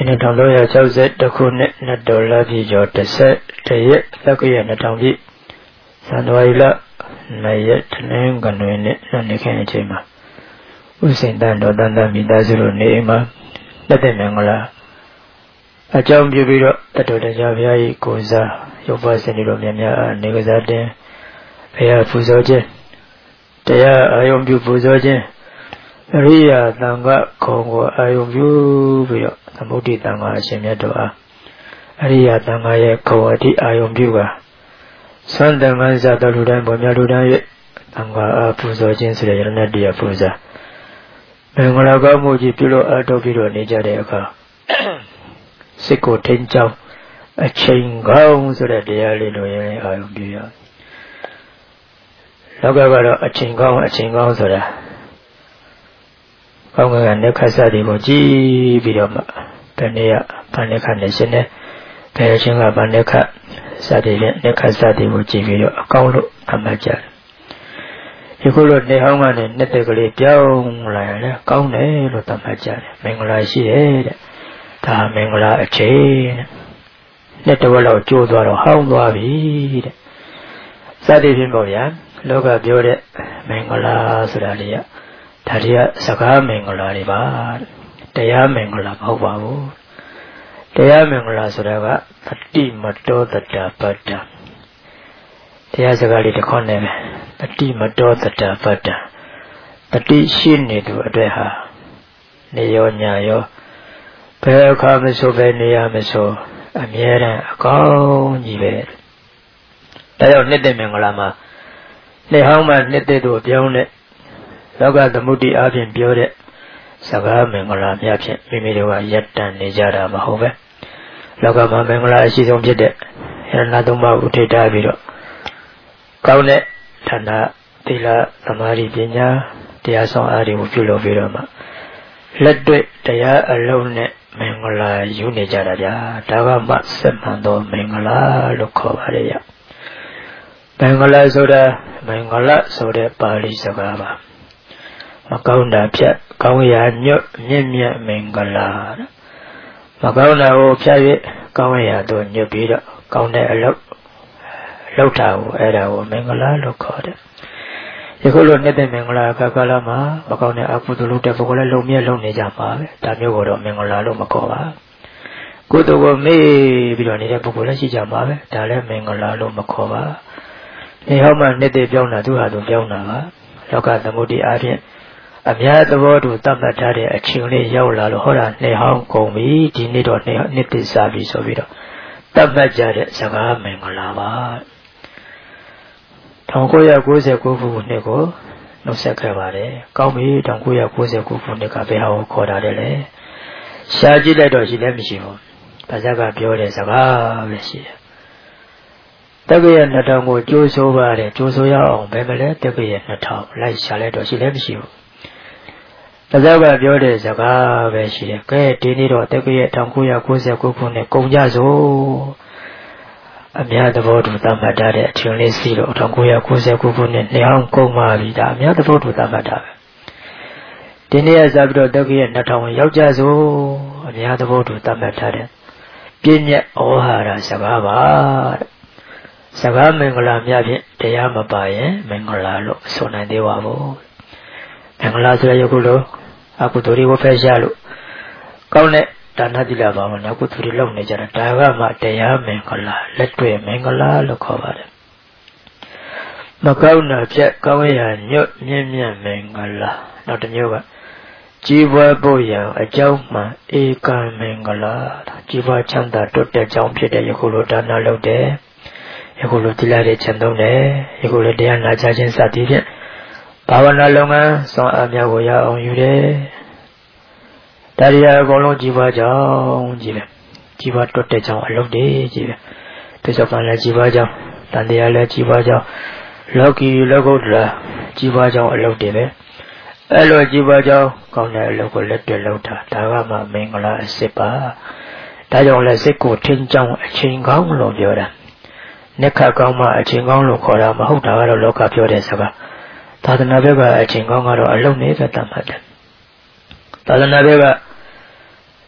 ဒီနေ့1960တခုနှစ်$2ပြည့်ကျော်10ရက်လက်ကရ2000ပြည့်ဇန်နဝါရီလ2ရက်တနင်္ဂနွေနေ့နေ့ခင်းအချိန်မှာဥစဉ်တန်တော်တန်တမိသားစုတို့နေအိမ်မှာလက်သက်မင်္ဂလာအကြောင်းပြုပြီးတော့တတော်တရားဘုရားကြီးကိုယ်စားရုပ်ပါစင်တို့များများနေကစားတင်ဘုရားပူဇော်ခြင်းတရားအာယုံပြုပူဇော်ခြင်းအရိယာသံဃာခုံကိုအာယုံပြုပြီးတော့သမုဒ္ဒိသံဃာအရှင်မြတ်တို့အားအရိယာသံဃာရဲ့ခုံအတိအာယုံပြုကသံတန်ခန်းစားတော်လူတိုင်းပေါ်များလူတိုင်းရဲ့သံဃာအားပူဇော်ခြင်းဆိုတဲ့ယရဏတရားပူဇာမင်္ဂလာကောင်းမှုကြီးပြုလို့အားထုတ်ပြီးတော့နေကြတဲ့အခါစိတ်ကိုထိန်းကျောင်းအချိန်ကောင်းဆိုတဲ့တရားလေးလိုရင်အာယုံပြုရလောကကတော့အချိန်ကောင်းဆိုတာကောင်းကင်ကနေခတ်စသည်ကိုကြည့်ပြီးတော့မှတနေ့ကဗန္ဓခနဲ့ရှင်နဲ့ဘယ်ချင်းကဗန္ဓခစသည်နဲ့နေခတ်စသည်ကိုကြည့်ပြီးတော့အကောင်းလို့အမှတ်ကြတယ်ဒီခုလိုနေဟောင်းကနေနှစ်တက်ကလေးပြောင်းလာရင်လည်းကောင်းတယ်လို့သတ်မှတ်ကြတယ်မင်္ဂလာရှိတယ်တဲ့ဒါမင်္ဂလာအချိန်တဲ့နှစ်တဝက်လောက်ကျိုးသွားတော့ဟောင်းသွားပြီတဲ့စသည်ဖြင့်ပေါ့ဗျာလောကပြောတဲ့မင်္ဂလာဆိုတာလေးကဒါတွေကစကားမင်္ဂလာတွေပါတရားမင်္ဂလာမဟုတ်ပါဘူးတရားမင်္ဂလာဆိုတာကတတိမတောတတပတ္တတရားစကားလေးတစ်ခေါက်နဲ့ပဲတတိမတောတတပတ္တတတိရှိနေသူအတွက်ဟာနေရောညရောဘယ်အခါမဆိုပဲနေရမဆိုအမြဲတမ်းအကောင်းကြီးပဲဒါကြောင့်နှစ်သက်မင်္ဂလာမှာနှစ်ဟောင်းမှနှစ်သက်တို့ပြောင်းတဲ့လောကသမုဒ္ဒိအပြင်ပြောတဲ့စကားမင်္ဂလာများဖြင့်မိမိတို့ကရက်တန်နေကြတာမဟုတ်ပဲလောကမှာမင်္ဂလာအရှိဆုံးဖြစ်တဲ့ယရဏသုံးပါးဥထိထားပြီးတော့ကောင်းတဲ့ဌာနသီလသမာဓိပညာတရားဆောင်အားတွေကိုပြုလုပ်ပြီးတော့မှလက်တွေ့တရားအလုံးနဲ့မင်္ဂလာယူနေကြတာဗျာဒါကမှစက်မှန်သောမင်္ဂလာလို့ခေါ်ပါတယ်ဗျမင်္ဂလာဆိုတာမင်္ဂလာဆိုတဲ့ပါဠိစကားပါမကောင်းတာဖြတ်ကောင်းရာညွတ်မြင့်မြတ်မင်္ဂလာမကောင်းတာကိုဖြတ်၍ကောင်းရာသို့ညွတ်ပြီးတော့ကောင်းတဲ့အလုပ်လုပ်တာကိုအဲ့ဒါကိုမင်္ဂလာလို့ခေါ်တယ်ယခုလိုနှစ်သက်မင်္ဂလာကာလမှာမကောင်းတဲ့အကုသိုလ်လုပ်တဲ့ပုဂ္ဂိုလ်လည်းလုံမြဲလုံနေကြပါပဲဒါမျိုးကိုတော့မင်္ဂလာလို့မခေါ်ပါကုသိုလ်ကိုမေ့ပြီးတော့နေတဲ့ပုဂ္ဂိုလ်လည်းရှိကြပါပဲဒါလည်းမင်္ဂလာလို့မခေါ်ပါဒီဟောမှနှစ်သက်ပြောင်းတာသူဟာသူပြောင်းတာပါလောကသမုဒ္ဒိအားဖြင့်အများသဘောတူသတ်မှတ်ထားတဲ့အချိန်လေးရောက်လာလို့ဟောတာနှစ်ဟောင်းကုန်ပြီဒီနေ့တော့နှစ်သက်စားပြီဆိုပြီးတော့သတ်မှတ်ကြတဲ့စကားမင်္ဂလာပါ1999ခုနှစ်ကိုနှုတ်ဆက်ခဲ့ပါတယ်ကောင်းပြီ1999ခုနှစ်ကဘယ်ဟာကိုခေါ်တာလဲရှားကြည့်လိုက်တော့ရှိလည်းမရှိဘူးဒါစကားပြောတဲ့စကားပဲရှိတယ်တက္ကရာ2000ကိုကြိုးစိုးပါတယ်ကြိုးစိုးရအောင်ဘယ်မလဲတက္ကရာ2000လိုက်ရှာလိုက်တော့ရှိလည်းမရှိဘူးဒါစကားပြောတဲ့စကားပဲရှိတယ်ကဲဒီနေ့တော့တက္ကရာ1999ခုနှစ်ကုန်ကြစို့အများသဘောတူသတ်မှတ်ထားတဲ့အချိန်လေးစီလို့1999ခုနှစ်နှစ်အောင်ကုန်ပါပြီဒါအများသဘောတူသတ်မှတ်တာပဲဒီနေ့ကစပြီးတော့တက္ကရာ2000ရောက်ကြစို့အများသဘောတူသတ်မှတ်ထားတဲ့ပြည့်ညက်ဩဟာရစကားပါတဲ့စကားမင်္ဂလာများဖြင့်တရားမပါရင်မင်္ဂလာလို့ဆိုနိုင်သေးပါဘူးမင်္ဂလာဆိုရယခုလိုအကုသိုလ်တွေကိုဖယ်ရှားလို့ကောင်းတဲ့ဒါနသီလဘာဝနာကုသိုလ်တွေလုပ်နေကြတာဒါကမှတရားမင်္ဂလာလက်တွေ့မင်္ဂလာလို့ခေါ်ပါတယ်မကောင်းတာဖြတ်ကောင်းရာညွတ်မြင့်မြတ်မင်္ဂလာနောက်တစ်မျိုးကကြီးပွားဖို့ရန်အကြောင်းမှဧကမင်္ဂလာကြီးပွားချမ်းသာတိုးတက်ကြောင်းဖြစ်တဲ့ယခုလိုဒါနလုပ်တယ်ယခုလိုသီလတွေချမ်းသုံးတယ်ယခုလိုတရားနာကြားခြင်းစသည်ဖြင့်ဘာဝနာလုပ်ငန်းဆောင်အားများကိုရအောင်ယူတယ်ဒါရီအကုန်လုံးကြီးပွားကြောင်းကြီးပဲကြီးပွားတိုးတက်ကြောင်းအလုပ်တွေကြီးပဲပြစ္ဆုတ်ပန်လည်းကြီးပွားကြောင်းတန်တရားလည်းကြီးပွားကြောင်းလောကီလောကုတ္တရာကြီးပွားကြောင်းအလုပ်တွေပဲအဲ့လိုကြီးပွားကြောင်းကောင်းတဲ့အလုပ်ကိုလက်တွေ့လုပ်တာဒါကမှမင်္ဂလာအစစ်ပါဒါကြောင့်လည်းစိတ်ကိုထင်းကြောင်းအချိန်ကောင်းလို့ပြောတာနှစ်ခါကောင်းမှအချိန်ကောင်းလို့ခေါ်တာမဟုတ်တာကတော့လောကပြောတဲ့စကားသာသနာ့ဘက်ကအချိန်ကောင်းကတော့အလုံးနဲ့ပဲတတ်မှတ်တယ်သာသနာ့ဘက်က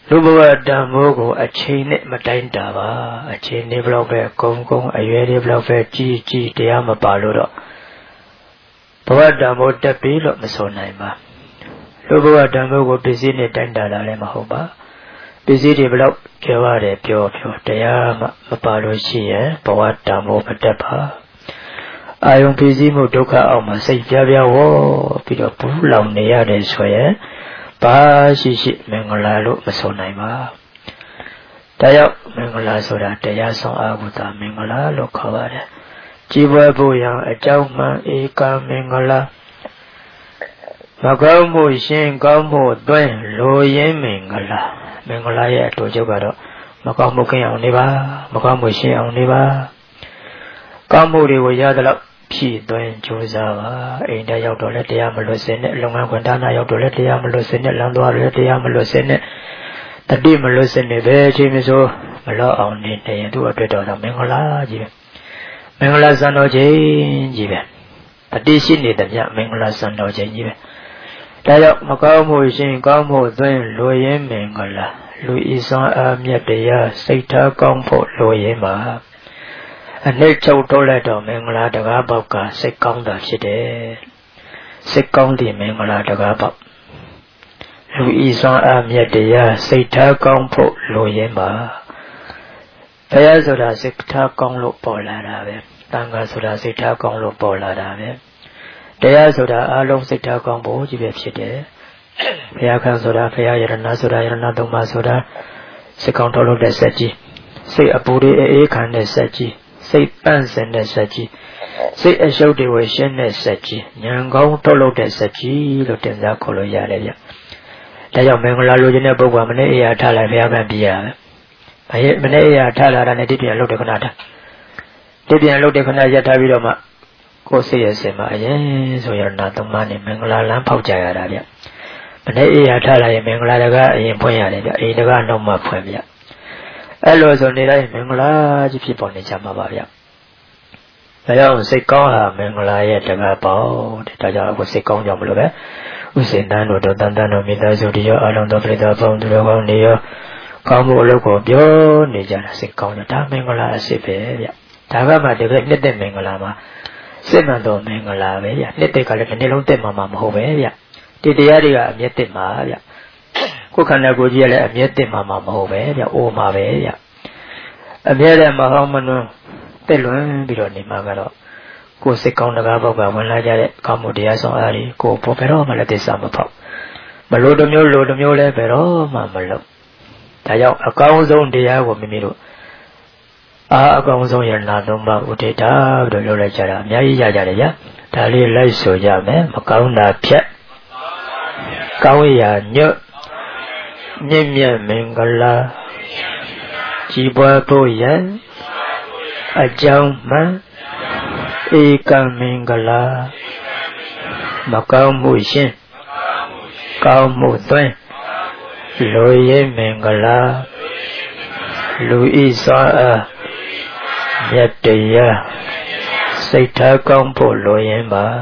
လူဘဝတန်ဖိုးကိုအချိန်နဲ့မတိုင်းတာပါအချိန်လေးဘလောက်ပဲကုန်းအရွယ်လေးဘလောက်ပဲကြီးတရားမပါလို့တော့ဘဝတန်ဖိုးတက်ပြီးလို့မဆိုနိုင်ပါလူဘဝတန်ဖိုးကိုပစ္စည်းနဲ့တိုင်းတာလည်းမဟုတ်ပါပစ္စည်းတွေဘလောက်ပြောရတယ်ပြောတရားမပါလို့ရှိရင်ဘဝတန်ဖိုးမတက်ပါအာယုံပစ္စည်းမှုဒုက္ခအောက်မှာစိတ်ပြဝေါပြီးတော့ဘူးလောင်နေရတယ်ဆိုရင်ဘာရှိမင်္ဂလာလို့မဆိုနိုင်ပါဒါကြောင့်မင်္ဂလာဆိုတာတရားဆောင်အားကိုသာမင်္ဂလာလို့ခေါ်ပါတယ်ကြည်ပွဲဖို့ရန်အကြောင်းမှန်ဧကမင်္ဂလာမကောင်းမှုရှင်ကောင်းမှုသွင်းလိုရင်းမင်္ဂလာမင်္ဂလာရဲ့အတူချုပ်ကတော့မကောင်းမှုကင်းအောင်နေပါမကောင်းမှုရှင်အောင်နေပါကောင်းမှုတွေကိုရသလောက်ဖြည့်သွင်းကြိုးစားပါအိမ်ထဲရောက်တော့လည်းတရားမလွတ်စင်နဲ့လုပ်ငန်းခွင်ဌာနရောက်တော့လည်းတရားမလွတ်စင်နဲ့လမ်းသွားလည်းတရားမလွတ်စင်နဲ့တတိမလွတ်စင်နဲ့ပဲအချိန်မစိုးမလော့အောင်နေရင်သူ့အတွက်တော့မင်္ဂလာကြီးပဲမင်္ဂလာစံတော်ချိန်ကြီးပဲတတိရှိနေတဲ့မြမင်္ဂလာစံတော်ချိန်ကြီးပဲဒါကြောင့်မကောင်းမှုရှင်ကောင်းမှုသွင်းလိုရင်းမင်္ဂလာလူဤစွမ်းအားမြတ်တရားစိတ်ထားကောင်းဖို့လိုရင်းပါအနှိမ့်ချုပ်တော့လိုက်တော့မင်္ဂလာတကားပေါက်ကစိတ်ကောင်းတာဖြစ်တယ်စိတ်ကောင်းတဲ့မင်္ဂလာတကားပေါက်လူဤစွမ်းအားမြတ်တရားစိတ်ထားကောင်းဖို့လိုရင်းပါတရားဆိုတာစိတ်ထားကောင်းလို့ပေါ်လာတာပဲတန်ခါဆိုတာစိတ်ထားကောင်းလို့ပေါ်လာတာပဲတရားဆိုတာအလုံးစိတ်ထားကောင်းဖို့ကြီးပဲဖြစ်တယ်ဘုရားခံဆိုတာဘုရားယရဏဆိုတာယရဏသုံးပါးဆိုတာစိတ်ကောင်းထုတ်လို့တဲ့စက်ကြီးစိတ်အပူတွေအေးခံတဲ့စက်ကြီးစိတ်ပန့်စင်တဲ့စက်ကြီးစိတ်အရှုပ်တွေရှင်းတဲ့စက်ကြီးဉာဏ်ကောင်းထုတ်လို့တဲ့စက်ကြီးလို့တင်စားခေါ်လို့ရတယ်ဗျဒါကြောင့်မင်္ဂလာလိုချင်တဲ့ပုဂ္ဂိုလ်ကမနေ့အရာထားလိုက်ဘုရားကပြရမယ်မနေ့အရာထားလာတာနဲ့တိပြန်လုပ်တဲ့ခဏထားတိပြန်လုပ်တဲ့ခဏရက်ထားပြီးတော့မှကိုယ်စိတ်ရဲ့စင်မှာအရင်ဆိုရနာသုံးပါးနဲ့မင်္ဂလာလမ်းဖောက်ကြရတာဗျမနေ့အရာထားလာရင်မင်္ဂလာတကအရင်ဖွင့်ရတယ်ဗျအိမ်တကနောက်မှဖွင့်ဗျအဲ့လိုဆိုနေတိုင်းမင်္ဂလာကြီးဖြစ်ပေါ်နေကြမှာပါဗျဒါကြောင့်စိတ်ကောင်းဟာမင်္ဂလာရဲ့တကားပေါ့တဲ့ဒါကြောင့်အခုစိတ်ကောင်းကြောင့်မလို့ပဲဥစေတန်းတို့တန်တန်းတို့မိသားစုတွေရောအလုံးသောပြိတ္တာပေါင်းသူတော်ကောင်းတွေရောကောင်းမှုအလုပ်ကိုပြောနေကြတာစိတ်ကောင်းတယ်ဒါမင်္ဂလာအစစ်ပဲဗျဒါကမှတကယ်နှစ်သက်မင်္ဂလာမှာစစ်မှန်တော်မင်္ဂလာပဲဗျနှစ်သက်ကလည်းတစ်နေ့လုံးတက်မှာမဟုတ်ပဲဗျဒီတရားတွေကအမျက်တက်မှာဗျကိုယ်ခန္ဓာကိုယ်ကြီးကလည်းအမျက်တက်မှာမဟုတ်ပဲဗျအိုမှာပဲဗျအမျက်တဲ့မဟောင်းမနှွန်းတက်လွင်ပြီးတော့နေမှာကတော့ကိုယ်စိတ်ကောင်းတကားပေါက်ကဝင်လာကြတဲ့ကောင်းမှုတရားဆောင်အားတွေကိုဘယ်တော့မှလည်းသစ္စာမဖောက်မလို့တစ်မျိုးလို့တစ်မျိုးလည်းဘယ်တော့မှမလုပ်ဒါကြောင့်အကောင်းဆုံးတရားကိုမိမိတို့အကောင်းဆုံးရနာသုံးပါးဥဒေတာလို့ပြောလိုက်ကြတာအများကြီးရကြတယ်ဗျာဒါလေးလိုက်ဆိုကြမယ်မကောင်းတာဖြတ်ကောင်းရာညွတ်မြင့်မြတ်မင်္ဂလာကြီးပွားဖို့ရန်အကြောင်းမှန်ဧကမင်္ဂလာမကောင်းမှုရှင်ကောင်းမှုသွင်းလိုရင်းမင်္ဂလာလူဤစွာအားမြတ်တရားစိတ်ထားကောင်းဖို့လိုရင်းပါ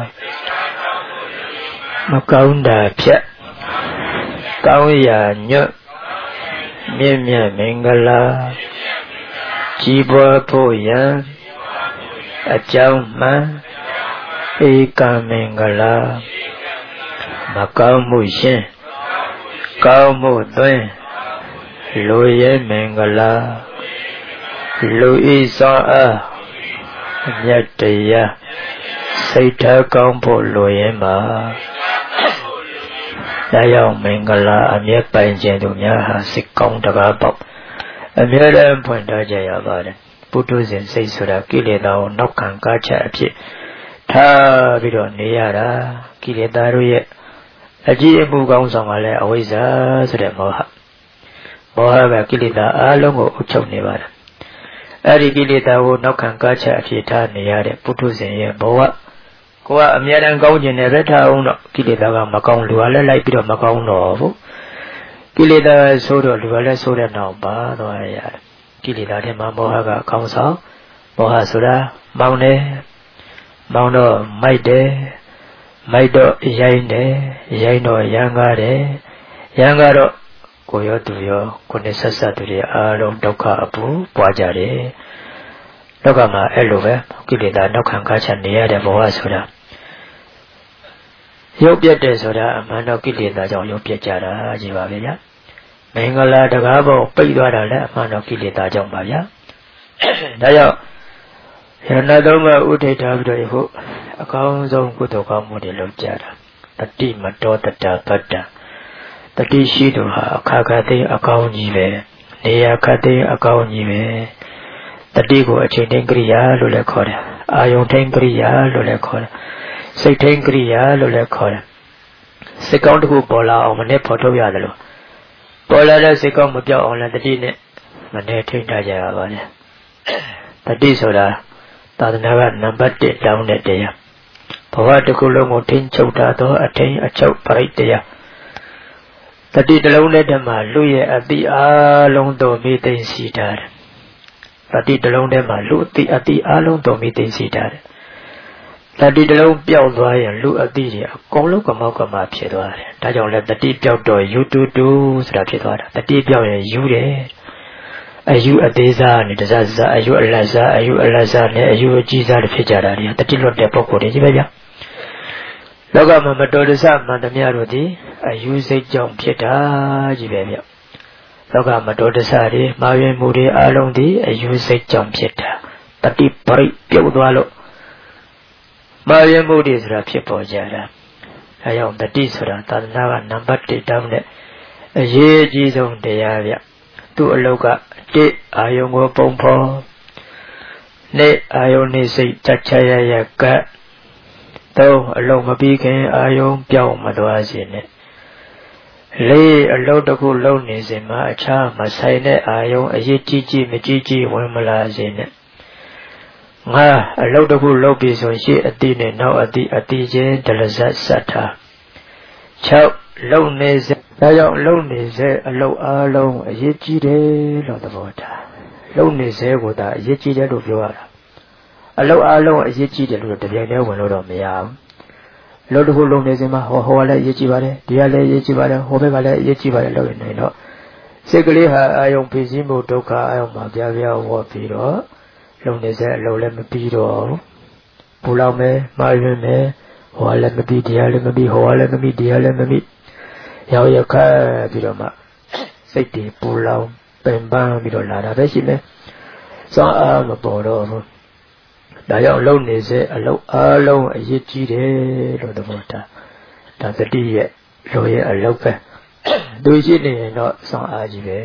မကောင်းတာဖြတ်ကောင်းရာညွတ်မြင့်မြတ်မင်္ဂလာကြီးပွားဖို့ရန်အကြောင်းမှန်ဧကမင်္ဂလာမကောင်းမှုရှင်ကောင်းမှုသွင်းလိုရင်းမင်္ဂလာလူဤစွာအားမြတ်တရားစိတ်ထားကောင်းဖို့လိုရင်းပါဒါကြောင့်မင်္ဂလာအမျက်ပိုင်ခြင်းတို့များဟာစိတ်ကောင်းတကားပေါက်အမြဲတမ်းဖွင့်ထားကြရပါတယ်ပုထုဇဉ်စိတ်ဆိုတာကိလေသာကိုနောက်ခံကားချက်အဖြစ်ထားပြီးတော့နေရတာကိလေသာတို့ရဲ့အကြည့်အမှုကောင်းဆောင်ကလည်းအဝိဇ္ဇာဆိုတဲ့မောဟကကိလေသာအလုံးကိုအုပ်ချုပ်နေပါတယ်အဲ့ဒီကိလေသာကိုနောက်ခံကားချက်အဖြစ်ထားနေရတဲ့ပုထုဇဉ်ရဲ့ဘဝကိုကအမြဲတမ်းကောင်းကျင်တယ်ပဲထားအောင်တော့ကိလေသာကမကောင်းလူကလည်းလိုက်ပြီးတော့မကောင်းတော့ဘူးကိလေသာဆိုတော့လူကလည်းဆိုတဲ့နောက်ပါသွားရတယ်ကိလေသာထဲမှာမောဟကအကောင်းဆောင်မောဟဆိုတာမောင်းတယ်မောင်းတော့မိုက်တယ်မိုက်တော့ရိုင်းတယ်ရိုင်းတော့ရမ်းကားတယ်ရမ်းကားတော့ကိုရောသူရောကိုနဲ့ဆက်ဆက်သူတွေအားလုံးဒုက္ခအပူပွားကြတယ်လောကမှာအဲ့လိုပဲကိလေသာနောက်ခံကားချနေရတဲ့ဘဝဆိုတာရုပ်ပြတ်တယ်ဆိုတာအမှန်တော့ကိလေသာကြောင့်ရုပ်ပြတ်ကြတာကြီးပါပဲဗျာမင်္ဂလာတကားပေါ်ပိတ်သွားတာလည်းအမှန်တော့ကိလေသာကြောင့်ပါဗျာဒါကြောင့်ယရဏသုံးပါးဥဒိဋ္ဌပြီးတော့ဟုတ်အကောင်းဆုံးကုသိုလ်ကောင်းမှုတွေလုပ်ကြတာတတိမတောတတပတ္တတတိရှိသူဟာအခါခါသိအကောင်းကြီးပဲနေရာခတ်သိအကောင်းကြီးပဲတတိကိုအချိန်တိုင်းကရိယာလို့လည်းခေါ်တယ်အာယုန်တိုင်းကရိယာလို့လည်းခေါ်တယ်စိတ်တိုင်းကရိယာလို့လည်းခေါ်တယ်စိတ်ကောင်းတစ်ခုပေါ်လာအောင်မနဲ့ဖော်ထုတ်ရတယ်လို့ပေါ်လာတဲ့စိတ်ကောင်းမပြောက်အောင်လည်းတတိနဲ့မနဲ့ထိန်းထားကြရပါနဲ့တတိဆိုတာသာသနာ့ကနံပါတ်1တောင်းတဲ့တရားဘဝတစ်ခုလုံးကိုထိန်းချုပ်တာတော့အထိန်အချုပ်ပရိတရားတတိတလုံးနဲ့တည်းမှာလူရဲ့အတိအားလုံးတော်မိသိရှိတာတတိတလုံးထဲမှာလူအတိအားလုံးတော်မိသိရှိတာတတိတလုံးပျောက်သွားရင်လူအတိတွေအကုန်လုံးကမောက်ကမဖြစ်သွားတယ်ဒါကြောင့်လဲတတိပျောက်တော့ယူတူတူဆိုတာဖြစ်သွားတာတတိပျောက်ရင်ယူတယ်အယူအသေးစားနဲ့တစားစားအယူအလတ်စားနဲ့အယူအကြီးစားတွေဖြစ်ကြတာတွေတတိလွတ်တဲ့ပုံကိုယ်တွေကြီးပဲဗျာလောကမှာမတော်တဆမှန်သမျှတို့သည်အယူစိတ်ကြောင့်ဖြစ်တာကြီးပဲဗျလောကမတော်တဆတွေမှားယွင်းမှုတွေအလုံးသည်အယူစိတ်ကြောင့်ဖြစ်တာတတိပရိပြုတ်သွားလို့မှားယွင်းမှုတွေဆိုတာဖြစ်ပေါ်ကြတာအဲကြောင့်တတိဆိုတာသာသနာ့ကနံပါတ်1တောင်းတဲ့အရေးအကြီးဆုံးတရားဗျသူ့အလောက်က1အာယုံကိုပုံဖော်2အာယုံနေစိတ်တချရရက3အလုံးမပြီးခင်အာယုံပြောင်းမသွားစေနဲ့4အလုံးတစ်ခုလုံးနေစဉ်မှာအခြားမဆိုင်တဲ့အာယုံအရေးကြီးမကြီးဝင်မလာစေနဲ့5အလုံးတစ်ခုလုံးပြီးဆိုရှေ့အတိနဲ့နောက်အတိချင်းဒလဇတ်ဆက်ထား6လုံနေစေဒါကြောင့်လုံနေစေအလုံးအားလုံးအရေးကြီးတယ်လို့သဘောထားလုံနေစေကိုသာအရေးကြီးတယ်လို့ပြောရတာအလုံးအားလုံးအရေးကြီးတယ်လို့တပြိုင်တည်းဝင်လို့တော့မရဘူးလို့တစ်ခုလုံးနေစမှာဟောလည်းအရေးကြီးပါတယ်ဒီကလည်းအရေးကြီးပါတယ်ဟောဘက်ကလည်းအရေးကြီးပါတယ်လို့နေတော့စိတ်ကလေးဟာအာယုံဖြစ်စည်းမှုဒုက္ခအာယုံမှာပြဝေါ်ပြီးတော့လုံနေစေအလုံးလည်းမပြီးတော့ပူလောင်မယ်မှားယွင်းမယ်ဟောလည်းမပြီးဒီကလည်းမပြီးဟောလည်းမပြီးဒီကလည်းမပြီးရောက်ရခတ်ပြီးတော့မှစိတ်တွေပူလောင်ပင်ပန်းပြီးတော့လာတာပဲရှိမယ်စောအားမပေါ်တော့ဘူးဒါကြောင့်လုံနေစေအလုံးအားလုံးအရေးကြီးတယ်လို့သဘောထားဒါတတိရဲ့လိုရဲ့အလုံးပဲသူရှိနေရင်တော့စောအားကြီးပဲ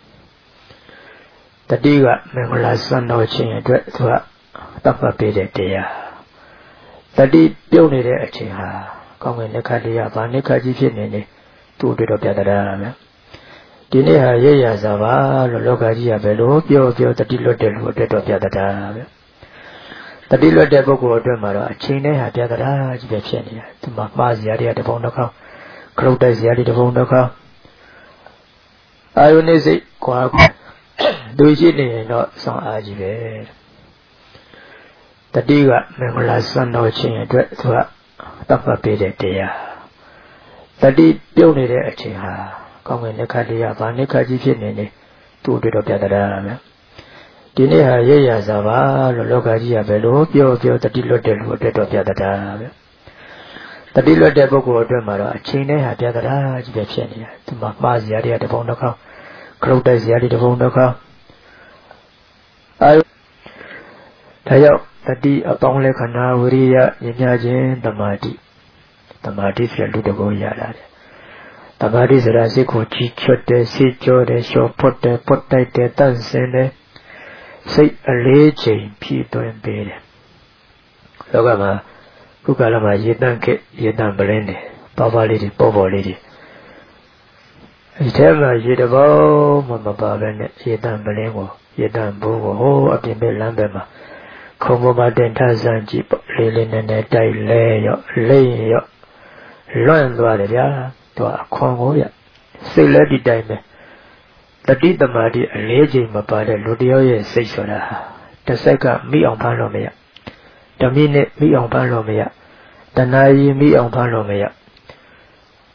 တတိကမင်္ဂလာစွမ်းတော်ခြင်းအတွက်သူကတတ်မှတ်ပေးတဲ့တရားတတိပြုတ်နေတဲ့အချိန်ဟာကောင်းကင်လက်ခတရားဗာနိခကြီးဖြစ်နေနေသူ့အတွက်တော့ပြတတ်တာမယ်ဒီနေ့ဟာရရစာပါလို့လောကကြီးကပဲလို့ပြောတတိလွတ်တဲ့လူအတွက်တော့ပြတတ်တာပဲတတိလွတ်တဲ့ပုဂ္ဂိုလ်အတွက်မှာတော့အချိန်နဲ့ဟာပြတတ်တာကြီးပဲဖြစ်နေတာသူမှာမှားစရာတွေကတပုံတစ်ခေါက်ခလုတ်တိုက်စရာတွေတပုံတစ်ခေါက်အာယုန်နေစိတ်ကွာသူရှိနေရင်တော့ဆောင်းအားကြီးပဲတတိကမင်္ဂလာစွမ်းတော်ခြင်းအတွက်သူကတတ်မှတ်ပေးတဲ့တရားတတိပြုတ်နေတဲ့အချိန်ဟာကောင်းကင်လက်ခတရားဗာနိခကြီးဖြစ်နေနေသူ့အတွက်တော့ပြတတ်တာမယ်ဒီနေ့ဟာရရစာပါလို့လောကကြီးကပဲလို့ပြောတတိလွတ်တဲ့လူအတွက်တော့ပြတတ်တာပဲတတိလွတ်တဲ့ပုဂ္ဂိုလ်အတွက်မှာတော့အချိန်နဲ့ဟာပြတတ်တာကြီးပဲဖြစ်နေတာသူမှာမှားစရာတွေကတပုံတစ်ခေါက်ခလုတ်တိုက်စရာတွေတပုံတစ်ခေါက်ဒါကြောင့်တတိအပေါင်းလက္ခဏာဝိရိယဉာဏ်ခြင်းသမာဓိဆိုတဲ့လူတကောရလာတယ်သမာဓိဆိုတာစိတ်ကိုကြီးချွတ်တယ်စိတ်ကြောတယ်လျှော်ဖွတ်တယ်ပွတ်တိုက်တယ်တန့်စင်တယ်စိတ်အလေးချိန်ဖြည့်သွင်းပေးတယ်လောကမှာခုကာလမှာရေတန့်ခက်ရေတန့်ပလင်းတယ်ပါလေးတွေပေါ်လေးတွေဒီထဲမှာရေတဘောမှမပါဘဲနဲ့ရေတန့်ပလင်းကိုရေတန့်ဘိုးကိုဟိုအပြင်ဘက်လမ်းဘက်မှာခုံပေါ်မှာတင်ထားစမ်းကြည့်ပေါ့လေးနဲ့တိုက်လဲရော့လိမ့်ရော့လွန့်သွားတယ်ဗျာသူကအခွန်ကိုဗျစိတ်လည်းဒီတိုင်းပဲတတိတမာတိအလေးချိန်မပါတဲ့လူတယောက်ရဲ့စိတ်ဆိုတာဟာတစ်စက္ကမိအောင်ဖမ်းလို့မရတမိနစ်မိအောင်ဖမ်းလို့မရတနာရီမိအောင်ဖမ်းလို့မရ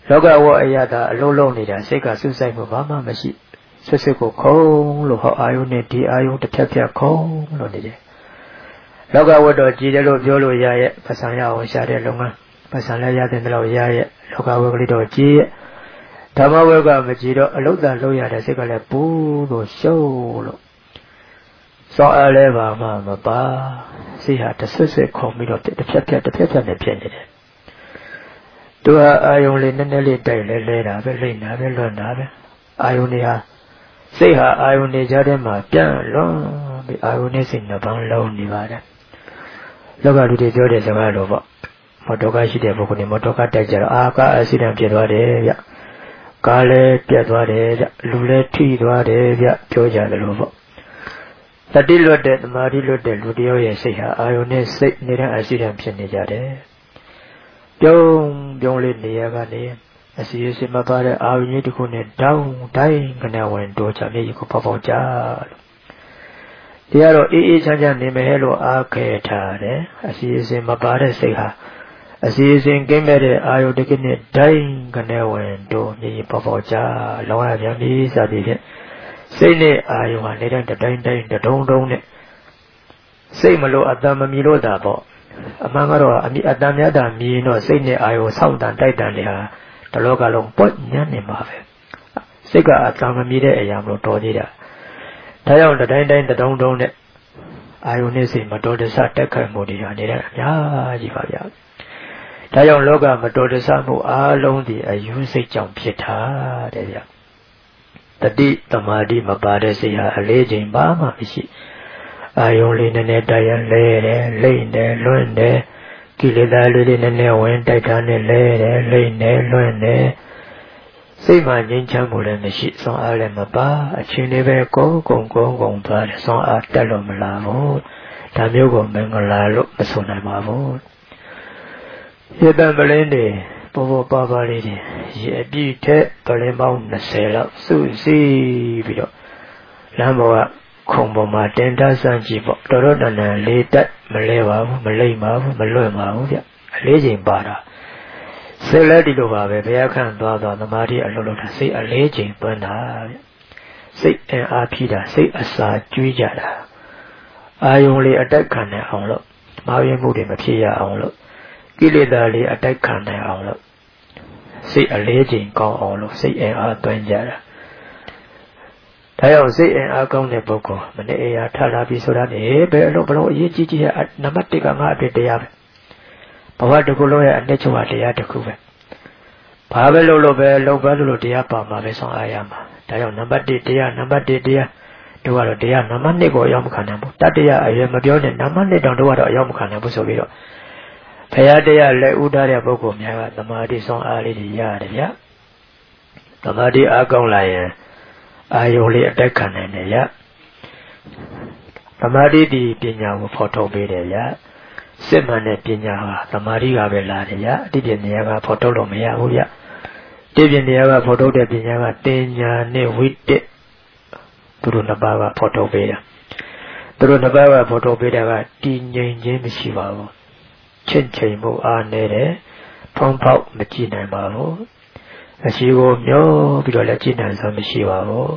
လောကဝအယတာအလုံးလုံးနေတာစိတ်ကစွဆိုင်မှုဘာမှမရှိဆွတ်ဆွတ်ကိုခုံလို့ဟောအာယုနဲ့ဒီအာယုတစ်ဖြတ်ဖြတ်ခုံလို့နေတယ်လောကဝတ္တော်ကြည်တယ်လို့ပြောလို့ရရဲ့ပစံရအောင်ရှာတဲ့လုပ်ငန်းပစံလည်းရတဲ့တော့ရရဲ့လောကဝကလေးတော့ကြည်ရဲ့ဓမ္မဝကမကြည်တော့အလုတ်တန်လို့ရတဲ့စိတ်ကလည်းပူလို့ရှုံးလို့စောအားလဲပါမှမပါစိတ်ဟာတဆွတ်ဆွတ်ခုံပြီးတော့တစ်ဖြတ်ဖြတ်နဲ့ဖြစ်နေတယ်သူဟာအာယုံလေးနည်းနည်းလေးတိုက်လဲတာပဲလိမ့်တာပဲလွတ်တာပဲအာယုံတွေဟာစိတ်ဟာအာယုန်နေကြတဲ့မှာပြန့်လွန်ပြီးအာယုန်နဲ့စိတ်နှစ်ပန်းလုံးနေပါတယ်လောကလူတွေပြောတဲ့စကားလိုပေါ့မော်တော်ကားရှိတဲ့ပုဂ္ဂိုလ်တွေမော်တော်ကားတိုက်ကြတော့အာကားအက်ဆီဒန့်ဖြစ်သွားတယ်ဗျကားလည်းပြတ်သွားတယ်ဗျလူလည်းထိသွားတယ်ဗျပြောကြတယ်လို့ပေါ့တတိလွတ်တဲ့သမာဓိလွတ်တဲ့လူတယောက်ရဲ့စိတ်ဟာအာယုန်နဲ့စိတ်နေတဲ့အက်ဆီဒန့်ဖြစ်နေကြတယ်ပြုံးလေးနေရာကနေအစီအစဉ်မပါတဲ့အာယုန်ကြီးတစ်ခုနဲ့တောင်းတိုင်းကနေဝင်တော့ချမြေကြီးကိုပေါပေါကြလို့တရားတော့အေးအေးချမ်းချမ်းနေမယ်လို့အားခဲထားတယ်အစီအစဉ်မပါတဲ့စိတ်ဟာအစီအစဉ်ကင်းမဲ့တဲ့အာယုန်တစ်ခုနဲ့တိုင်းကနေဝင်တော့မြေကြီးပေါပေါကြလောရပြန်ပြီးစသည်ဖြင့်စိတ်နဲ့အာယုန်ဟာနေတဲ့တိုင်းတုံနဲ့စိတ်မလို့အတ္တမမြည်လို့တာပေါ့အမှန်ကတော့အတ္တမြတ်တာမြည်တော့စိတ်နဲ့အာယုန်စောင့်တန်တိုက်တန်တွေဟာတလောကလုံးပွက်ညံ့နေမှာပဲစိတ်ကအတန်မမြည်တဲ့အရာမလို့တော်သေးတာဒါကြောင့်တိုင်းတုံနဲ့အာယုန်နဲ့စိတ်မတော်တဆတက်ခတ်မှုတွေဟာနေတဲ့အများကြီးပါဗျာဒါကြောင့်လောကမတော်တဆမှုအလုံးဒီအယူစိတ်ကြောင့်ဖြစ်တာတဲ့ဗျာတတိသမာဓိမပါတဲ့စိတ်ဟာအလေးချိန်ပါမှမရှိအာယုန်လေးနည်းနည်းတရားလဲတယ်လိမ့်တယ်လွန်းတယ်ကိလေသာလေးနည်းနည်းဝင်တိုက်တာနဲ့လဲတယ်လိမ့်တယ်လွန်းတယ်စိတ်မှငြိမ်းချမ်းမှုလည်းမရှိဆွမ်းအားလည်းမပါအချင်းလေးပဲကုန်းသွားတယ်ဆွမ်းအားတက်လို့မလာဘူးဒါမျိုးကိုမင်္ဂလာလို့မဆိုနိုင်ပါဘူးရေတံပလင်းတွေပေါ်ပါလေးတွေရေအပြည့်ထက်ပလင်းပေါင်း20လောက်စုစည်းပြီးတော့လမ်းပေါ်ကခုံပေါ်မှာတင်တဆန်းကြည့်ပေါ့တော်တန်လေးတက်မလဲပါဘူးမလိမ့်ပါဘူးမလွတ်ပါဘူးဗျအလေးချိန်ပါတာစိတ်လည်းဒီလိုပါပဲဘုရားခန့်သွားသမာဓိအလုံးလုံးတာစိတ်အလေးချိန်သွင်းတာဗျစိတ်အင်အားဖြည့်တာစိတ်အစာကျွေးကြတာအာယုံလေးအတက်ခံနိုင်အောင်လို့မာယမှုတွေမဖြစ်ရအောင်လို့ကိလေသာလေးအတက်ခံနိုင်အောင်လို့စိတ်အလေးချိန်ကောင်းအောင်လို့စိတ်အင်အားသွင်းကြတာဒါကြောင့်စိတ်အင်အားကောင်းတဲ့ပုဂ္ဂိုလ်မနေ့အရာထလာပြီးဆိုတာနေဘယ်အလုံးအရေးကြီးရဲ့နံပါတ်1ကငါအဖြစ်တရားပဲဘဝတစ်ခုလုံးရဲ့အနှစ်ချုပ်ဟာတရားတစ်ခုပဲဘာပဲလုပ်ပဲလုပ်ပါလို့တရားပါမှာပဲဆောင်အားရမှာဒါကြောင့်နံပါတ်1တရားနံပါတ်1တရားတို့ကတော့တရားနံပါတ်2ကိုအရောက်မခံနိုင်ဘူးတတ္တရအရွယ်မပြောနဲ့နံပါတ်2တောင်တို့ကတော့အရောက်မခံနိုင်ဘူးဆိုပြီးတော့ဘုရားတရားလက်ဦးထားတဲ့ပုဂ္ဂိုလ်များကသမာဓိဆောင်အားလေးတွေရတယ်ဗျသမာဓိအားကောင်းလာရင်အာယုံလေးအတက်ခံနိုင်တယ်ဗျသမာဓိဒီပညာကိုဖော်ထုတ်ပေးတယ်ဗျစစ်မှန်တဲ့ပညာဟာသမာဓိကပဲလာတယ်ဗျအတိပညာကဖော်ထုတ်လို့မရဘူးဗျတိပညာကဖော်ထုတ်တဲ့ပညာကတင်ညာနဲ့ဝိတ္တသူတို့နှစ်ပါးကဖော်ထုတ်ပေးတာသူတို့နှစ်ပါးကဖော်ထုတ်ပေးတာကတည်ငြိမ်ခြင်းမရှိပါဘူးချင့်ချိန်မှုအားနည်းတယ်ဖုံးဖောက်မကြည့်နိုင်ပါဘူးအရှိကိုမျောပြီးတော့လည်းကြည်နိုင်စွာမရှိပါဘူး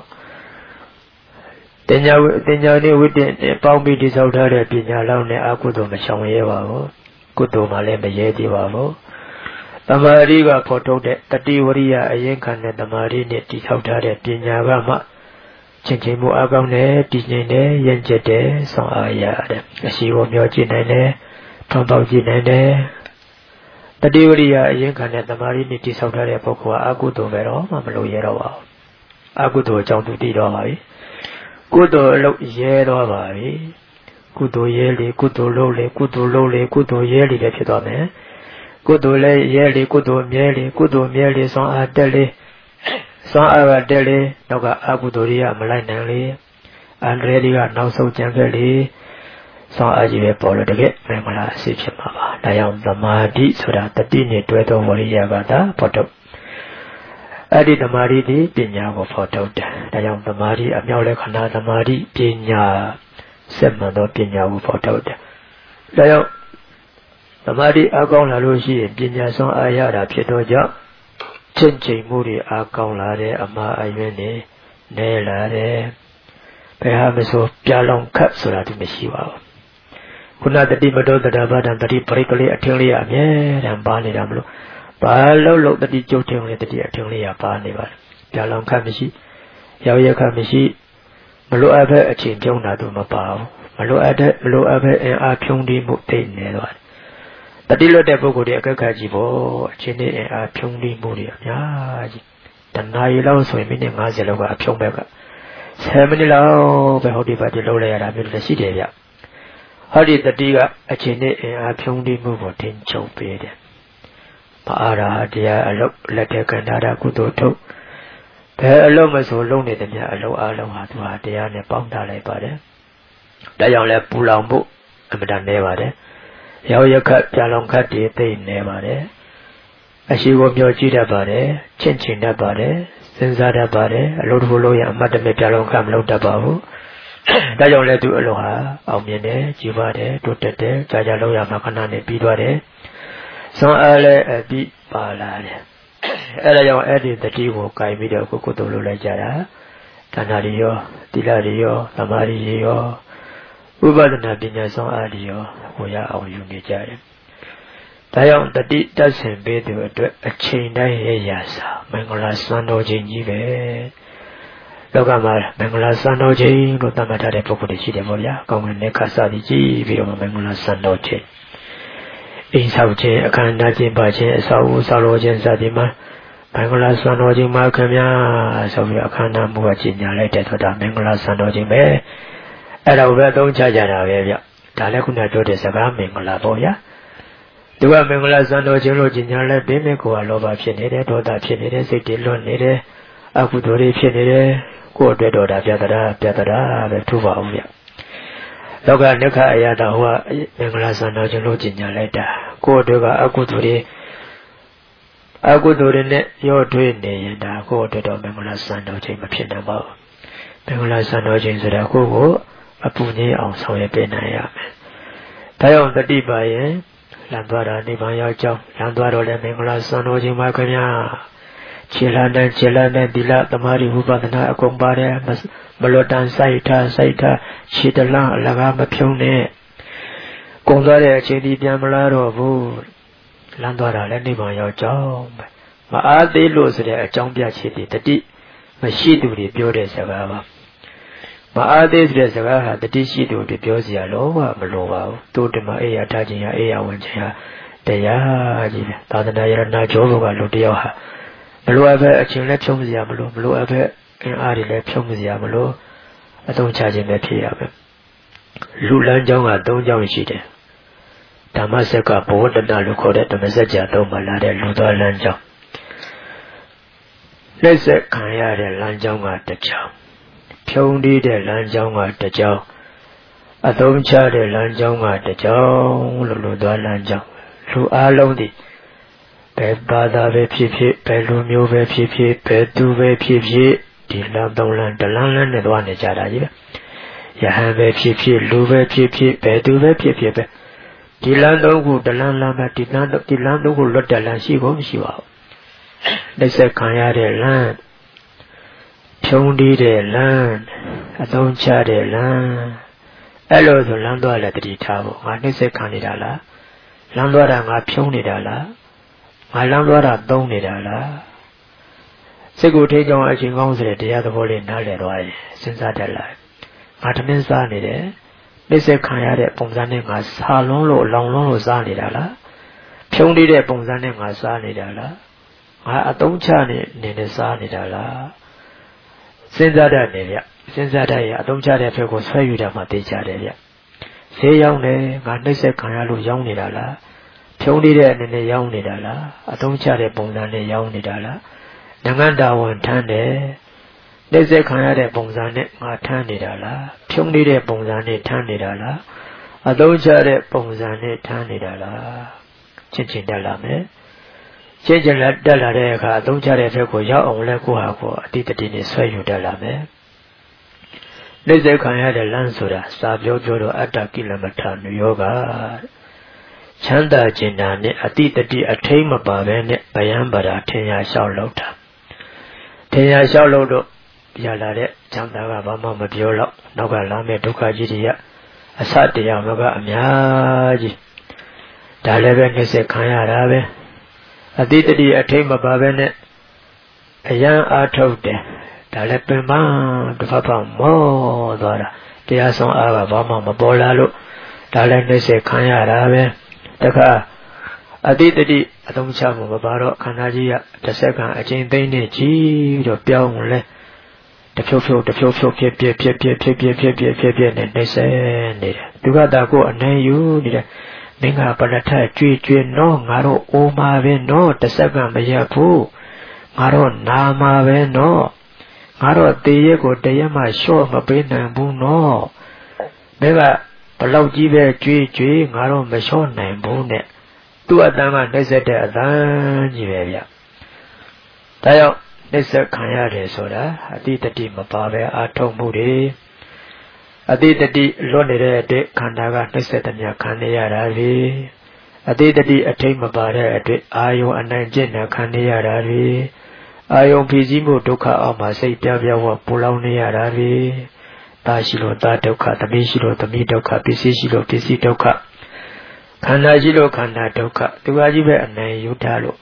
တင်ညာနဲ့ဝိတ္တနဲ့ပေါင်းပြီးတိဆောက်ထားတဲ့ပညာလောက်နဲ့အကုသိုလ်မဆောင်ရဲပါဘူးကုသိုလ်မှလည်းမရဲသေးပါဘူးသမာဓိကဖော်ထုတ်တဲ့တတိဝရိယအရင်ခံတဲ့သမာဓိနဲ့တိဆောက်ထားတဲ့ပညာကမှချင်းချင်းမှုအကောင်းနဲ့တည်ငြိမ်တဲ့ရင့်ကျက်တဲ့ဆောင်အားရတယ်အရှိကိုမျောကြည့်နိုင်တယ်ဖုံးပေါက်ကြည့်နိုင်တယ်တတိဝရိယအရင်ခံတဲ့သမာဓိနဲ့တိဆောက်ထားတဲ့ပုဂ္ဂိုလ်ကအကုသိုလ်ပဲတော့မှမလို့ရဲတော့ပါဘူးအကုသိုလ်အကြောင်းသူသိတော့ပါပြီကုသိုလ်အလုပ်ရဲတော့ပါပြီကုသိုလ်ရဲလေကုသိုလ်လုပ်လေကုသိုလ်လုပ်လေကုသိုလ်ရဲလေပဲဖြစ်သွားမယ်ကုသိုလ်လည်းရဲလေကုသိုလ်မြဲလေကုသိုလ်မြဲလေဆွမ်းအားတက်လေဆွမ်းအားကတက်လေတော့ကအကုသိုလ်တွေကမလိုက်နိုင်လေအန္တရာယ်တွေကနောက်ဆုံးကျန်ခဲ့လေဆောင်းအားကြီးပဲပေါ်လို့တကယ်မင်္ဂလာအစီဖြစ်မှာပါဒါကြောင့်သမာဓိဆိုတာတတိနဲ့တွဲသောဝရိယကတာဖော်ထုတ်အဲ့ဒီသမာဓိဒီပညာကိုဖော်ထုတ်တယ်ဒါကြောင့်သမာဓိအမြောက်လက္ခဏာသမာဓိပညာစက်မှန်သောပညာကိုဖော်ထုတ်တယ်ဒါကြောင့်သမာဓိအကောင်းလာလို့ရှိရင်ပညာဆွမ်းအားရတာဖြစ်တော့ကြောင့်ချင်းချင်းမှုတွေအားကောင်းလာတဲ့အမှားအယွင်းတွေနဲလာတယ်ဘယ်ဟာမဆိုပြလောင်ခတ်ဆိုတာဒီမရှိပါဘူးခုနတတိမတော်တရားဘာတန်တတိပရိကလေးအထင်လေးအမြဲတမ်းပါနေတာမလို့ဘာလို့တတိကျုပ်ထင်လေးတတိအထင်လေးပါနေပါတယ်ပြလောင်ခတ်မရှိရောက်ရခတ်မရှိမလိုအပ်ပဲအချိန်ပြုံးတာတို့မပါဘူးမလိုအပ်ပဲအင်အားဖြုံးတိမှုသိနေသွားတယ်တတိလွတ်တဲ့ပုဂ္ဂိုလ်တွေအကက်ခတ်ကြည့်ဖို့အချိန်နဲ့အင်အားဖြုံးတိမှုတွေအများကြီးတဏှာရီလောက်ဆိုရင်မိနစ်50လောက်ကအဖြုံးဘက်က10မိနစ်လောက်ပဲဟုတ်ဒီပါဒီလုံးလိုက်ရတာမျိုးလည်းရှိတယ်ဗျဟောဒီတတိကအချိန်နဲ့အင်အားဖြုံးတိမှုကိုထင်ချုပ်ပေးတယ်မအားရာတရားအလုပ်လက်တဲ့ကန္တာကုသိုလ်ထုတ်ဘယ်အလုံးမဆိုလုံးနေတယ်မြအလုံးအလုံးဟာသူဟာတရားနဲ့ပေါင်းထားလိုက်ပါတယ်ဒါကြောင့်လဲပူလောင်ဖို့အမှန်တန်နေပါတယ်ရောက်ရခတ်ပြလောင်ခတ်တွေသိနေပါတယ်အရှိကိုမျှော်ကြည့်တတ်ပါတယ်ချင့်ချင်တတ်ပါတယ်စဉ်းစားတတ်ပါတယ်အလုံးတစ်ခုလုံးရအမှတ်တမဲ့ပြလောင်ခတ်မလုပ်တတ်ပါဘူးဒါကြောင့်လဲသူအလုံးဟာအောင်မြင်တယ်ကြည်ပါတယ်တိုးတက်တယ်ကြာကြာလုံးရမှာခဏနဲ့ပြီးသွားတယ်စွမ်းအားလည်းအပြီးပါလာတယ်အဲ့ဒါကြောင့်အဲ့ဒီတတိကိုကြိုင်ပြီးတော့ကိုယ်တို့လုပ်လိုက်ကြတာဒါနရီရောသီလရီရောသမာဓိရီရောဥပဒနာပညာဆောင်အားရီရောကိုရအောင်ယူနေကြတယ်ဒါကြောင့်တတိတက်ဆင်ပေးသူအတွက်အချိန်တိုင်းရရစာမင်္ဂလာစံတော်ချိန်ကြီးပဲလောကမှာမင်္ဂလာစံတော်ချိန်လို့သတ်မှတ်ထားတဲ့ပုဂ္ဂိုလ်တွေရှိတယ်ပေါ့ဗျာကောင်းကင်နဲ့ခါစားပြီးကြည့်ပြီးတော့မင်္ဂလာစံတော်ချိန်အိမ်ဆောက်ခြင်းအခမ်းအနားကျင်းပခြင်းအဆောက်အဦဆောက်လုပ်ခြင်းစသည်မှာမင်္ဂလာစံတော်ချိန်မှာခင်ဗျာဆိုပြီးအခမ်းအနားမှုကကြီးညာလိုက်တဲ့ဆိုတာမင်္ဂလာစံတော်ချိန်ပဲအဲ့ဒါကိုပဲအသုံးချကြတာပဲဗျဒါလည်းခုနပြောတဲ့စကားမင်္ဂလာပေါ့ဗျာသူကမင်္ဂလာစံတော်ချိန်လို့ကြီးညာလိုက်ပြီးမြကိုကလောဘဖြစ်နေတယ်ဒေါသဖြစ်နေတယ်စိတ်တွေလွတ်နေတယ်အကုသိုလ်တွေဖြစ်နေတယ်ကိုယ်အတွက်တော်တာပြတရာပဲထူပါအောင်ဗျလောကနိခအရာတော်ဟောမင်္ဂလာစံတော်ချိန်လို့ကြီးညာလိုက်တာကိုယ်အတွက်ကအကုသိုလ်တွေနဲ့ရောထွေးနေရင်ဒါကိုယ်အတွက်တော့မင်္ဂလာစံတော်ချိန်မဖြစ်နိုင်ပါဘူးမင်္ဂလာစံတော်ချိန်ဆိုတာကိုယ်ကိုအပူငြိမ်းအောင်ဆောင်ရွက်ပေးနိုင်ရမယ်ဒါကြောင့်တတိပါရင်လမ်းသွားတာနိဗ္ဗာန်ရောက်ကြောင်းလမ်းသွားတော့လည်းမင်္ဂလာစံတော်ချိန်မှာခင်ဗျာခြေလမ်းနဲ့သီလသမာဓိဝိပဿနာအကုန်ပါတယ်မလွတ်တမ်းစိုက်ထားခြေတလန်းအလကားမဖြုံးနဲ့ကုန်သွားတဲ့အချိန်ဒီပြန်မလာတော့ဘူးလမ်းသွားတာလည်းနိဗ္ဗာန်ရောက်ကြောင်းမအားသေးလို့ဆိုတဲ့အကြောင်းပြချက်တွေတတိမရှိသူတွေပြောတဲ့စကားပါမအားသေးတဲ့စကားဟာတတိရှိသူတွေပြောစရာလုံးဝမလိုပါဘူးတို့တမအေးရထားခြင်းရအေးရဝင်ခြင်းဟာတရားကြီးပဲသာသနာရဏကျောဘုကလူတယောက်ဟာမလိုအပ်ပဲအချင်းလည်းဖြုံးစရာမလိုမလိုအပ်ပဲအင်အားတွေလည်းဖြုံးစရာမလိုအသုံးချခြင်းပဲဖြစ်ရမယ်လူလမ်းကြောင်းက၃ကြောင်းရှိတယ်ဓမ္မစက်ကဘောဓနာလို့ခေါ်တဲ့ဓမ္မစကြာသုံးပါလာတဲ့လူသွားလမ်းကြောင်းလက်ဆက်ခံရတဲ့လမ်းကြောင်းကတစ်ကြောင်းဖြုံးတီးတဲ့လမ်းကြောင်းကတစ်ကြောင်းအသုံးချတဲ့လမ်းကြောင်းကတစ်ကြောင်းလို့လူသွားလမ်းကြောင်းလူအားလုံးဒီဘယ်ဘာသာပဲဖြစ်ဖြစ်ဘယ်လူမျိုးပဲဖြစ်ဖြစ်ဘယ်သူပဲဖြစ်ဖြစ်ဒီလမ်းသုံးလမ်းတလမ်းနဲ့သွားနေကြတာကြီးပဲယဟန်ပဲဖြစ်ဖြစ်လူပဲဖြစ်ဖြစ်ဘယ်သူပဲဖြစ်ဖြစ်ပဲဒီလမ်းသုံးခုတလမ်းလမ်းပဲဒီလမ်းသုံးခုလွတ်တဲ့လမ်းရှိဖို့မရှိပါဘူးလက်ဆက်ခံရတဲ့လမ်းဖြုံးတီးတဲ့လမ်းအသုံးချတဲ့လမ်းအဲ့လိုဆိုလမ်းသွားလည်းတတိထားဖို့ငါနှိမ့်ဆက်ခံနေတာလားလမ်းသွားတာငါဖြုံးနေတာလားငါလမ်းသွားတာသုံးနေတာလားစိတ်ကိုထိကြောင်အချင်းကောင်းစတဲ့တရားသဘောလေးနားလည်သွားရင်စဉ်းစားတတ်လာငါတမင်းစားနေတယ်နှိမ့်ဆက်ခံရတဲ့ပုံစံနဲ့ငါစားလုံးလို့လောင်လုံးလို့စားနေတာလားဖြုံးတီးတဲ့ပုံစံနဲ့ငါစားနေတာလားငါအသုံးချနေစားနေတာလားစဉ်းစားတတ်နေဗျစဉ်းစားတတ်ရအသုံးချတဲ့ဘက်ကိုဆွဲယူတာမှသိကြတယ်ဗျဈေးရောက်နေငါနှိမ့်ဆက်ခံရလို့ရောင်းနေတာလားဖြုံးတီးတဲ့အနေနဲ့ရောင်းနေတာလားအသုံးချတဲ့ပုံစံနဲ့ရောင်းနေတာလားငန်းတာဝန်ထမ်းတယ်နှိမ့်ဆက်ခံရတဲ့ပုံစံနဲ့ငါထမ်းနေတာလားဖြုံးတီးတဲ့ပုံစံနဲ့ထမ်းနေတာလားအသုံးချတဲ့ပုံစံနဲ့ထမ်းနေတာလားချင်းတက်လာမယ်ချင်းတက်လာတဲ့အခါအသုံးချတဲ့ဘက်ကိုရောက်အောင်လဲကိုဟာကိုအတိတတိနဲ့ဆွဲယူတက်လာမယ်နှိမ့်ဆက်ခံရတဲ့လမ်းဆိုတာစာပြောတော့အတ္တကိလမထာနုယောဂချမ်းသာခြင်းနာနဲ့အတိတတိအထိမ့်မပါပဲနဲ့ဗယံပရာထင်ရလျှောက်လောက်တာထင်ရလျှောက်လို့တော့ရလာတဲ့ချမ်းသာကဘာမှမပြောတော့နောက်ကလာမဲ့ဒုက္ခကြီးတွေကအစတရားဘကအများကြီးဒါလည်းပဲနှိစ္စခံရတာပဲအတိတတိအထိမ့်မပါပဲနဲ့အယံအားထုတ်တယ်ဒါလည်းပင်ပန်းတစ်ဖက်ဖက်မောသွားတာတရားဆုံးအားကဘာမှမပေါ်လာလို့ဒါလည်းနှိစ္စခံရတာပဲတခါအတိတတိအသုံးချဖို့မပါတော့ခန္ဓာကြီးကတစ်စက္ကန့်အချိန်သိမ့်နေကြီးတော့ပြောင်းလဲတဖြုတ်ဖြုတ်ဖြစ်နေနှိစ္စနေတယ်သူကတာကိုအနိုင်ယူနေတယ်မင်းကပရထကြွေနော်ငါတို့အိုးမှာပဲနော်တစ်စက္ကန့်မရဘူးငါတို့နာမှာပဲနော်ငါတို့တေရက်ကိုတရက်မှလျှော့မပေးနိုင်ဘူးနော်မင်းကဘလောက်ကြီးပဲကြွေငါတို့မလျှော့နိုင်ဘူးနဲ့သူ့အတန်းကနှိစ္စတဲ့အတန်းကြီးပဲဗျဒါကြောင့်နှိစ္စခံရတယ်ဆိုတာအတိတတိမပါပဲအာထုံမှုတွေအတိတတိလွတ်နေတဲ့အတွက်ခန္ဓာကနှိစ္စတည်းခံနေရတာလေအတိတတိအထိတ်မပါတဲ့အတွက်အာယုံအနိုင်ကျင့်တာခံနေရတာလေအာယုံဖြစ်စည်းမှုဒုက္ခအောက်မှာစိတ်ပြပြဝပူလောင်နေရတာလေတာရှိလို့တာဒုက္ခသမီးရှိလို့သမီးဒုက္ခပစ္စည်းရှိလို့ပစ္စည်းဒုက္ခခန္ဓာရှိလို့ခန္ဓာဒုက္ခသူကကြီးပဲအနိုင်ယူထားလို့